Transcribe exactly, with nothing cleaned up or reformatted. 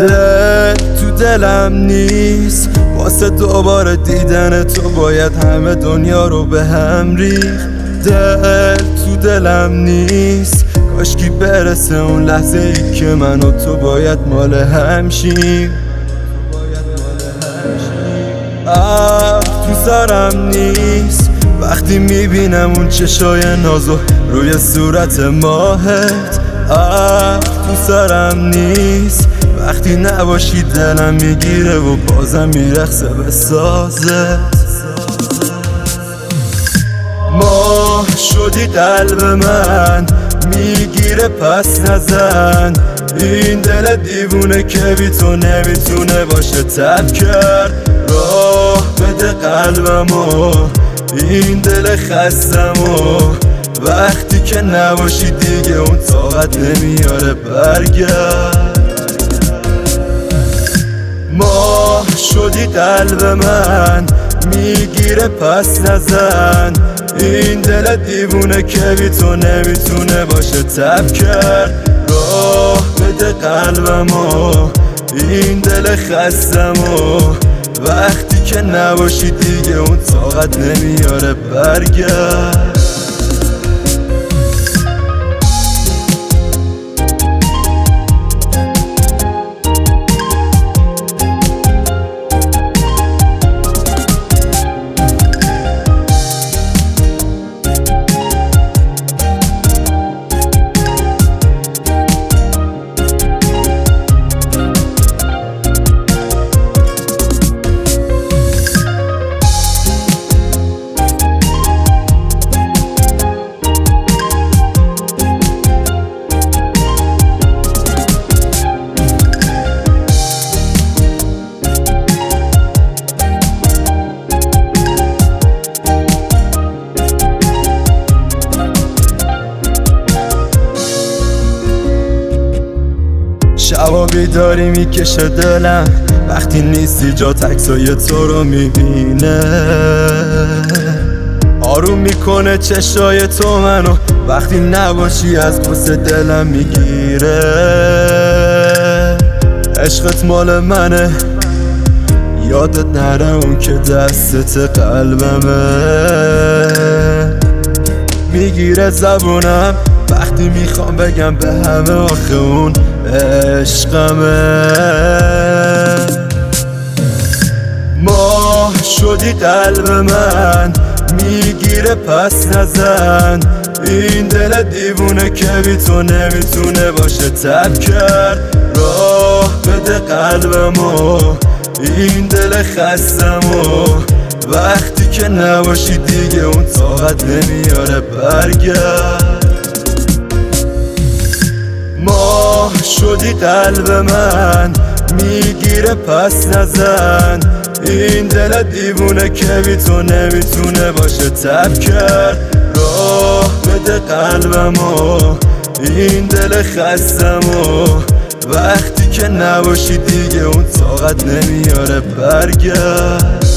دل تو دلم نیست، واسه دوباره دیدن تو باید همه دنیا رو به هم ریخت. دل تو دلم نیست، کاشکی برسه اون لحظه ای که من و تو باید مال هم شیم. آه تو سرم نیست وقتی میبینم اون چشای نازو روی صورت ماهت. آه تو سرم نیست وقتی نباشی دلم میگیره و بازم میرقصه به سازت. ماه شدی قلب من میگیره پس نزن، این دل دیوونه که بی تو نمیتونه باشه تب کرد. راه بده قلبمو این دل خستمو، وقتی که نباشی دیگه اون طاقت نمیاره برگرد. ماه شدی قلب من میگیره پس نزن، این دل دیوونه که بی تو نمیتونه باشه تب کرد. راه بده قلبمو این دل خستمو، وقتی که نباشی دیگه اون طاقت نمیاره برگرد. شبا بیداری میکشه دلم وقتی نیستی، جا تکسای تو رو میبینه. آروم میکنه چشای تو منو وقتی نباشی، از غصه دلم میگیره. عشقت مال منه یادت نره اون که دستت قلبمه. میگیره زبونم وقتی میخوام بگم به همه آخه اون عشقمه. ماه شدی قلب من میگیره پس نزن، این دل دیوونه که بی تو نمیتونه باشه تب کرد. راه بده قلبمو این دل خستمو، وقتی که نباشی دیگه اون طاقت نمیاره برگرد. ماه شدی قلب من میگیره پس نزن، این دل دیوونه که بی تو نمیتونه باشه تب کرد. راه بده قلبمو این دل خستمو، وقتی که نباشی دیگه اون طاقت نمیاره برگرد.